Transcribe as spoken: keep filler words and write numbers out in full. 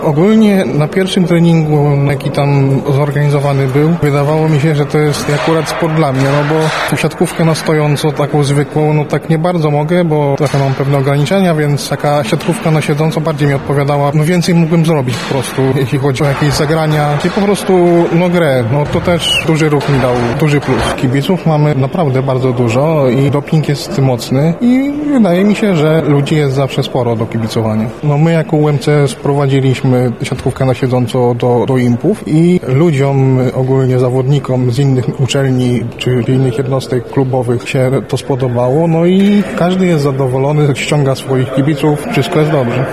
Ogólnie na pierwszym treningu, jaki tam zorganizowany był, wydawało mi się, że to jest akurat sport dla mnie, no bo siatkówkę na stojąco, taką zwykłą, no tak nie bardzo mogę, bo trochę mam pewne ograniczenia, więc taka siatkówka na siedząco bardziej mi odpowiadała. No więcej mógłbym zrobić po prostu, jeśli chodzi o jakieś zagrania i po prostu no grę, no to też duży ruch mi dał, duży plus. Kibiców mamy naprawdę bardzo dużo i doping jest mocny i wydaje mi się, że ludzi jest zawsze sporo do kibicowania. No my jako U M C sprowadziliśmy siatkówkę na siedząco do, do impów i ludziom, ogólnie zawodnikom z innych uczelni czy innych jednostek klubowych się to spodobało, no i każdy jest zadowolony, ściąga swoich kibiców, wszystko jest dobrze.